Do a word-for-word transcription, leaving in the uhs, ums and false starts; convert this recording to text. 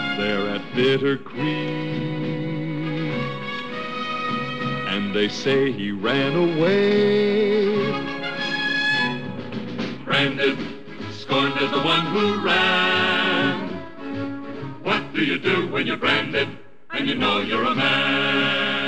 there at Bitter Creek. And they say he ran away. Branded, scorned as the one who ran. What do you do when you're branded and you know you're a man?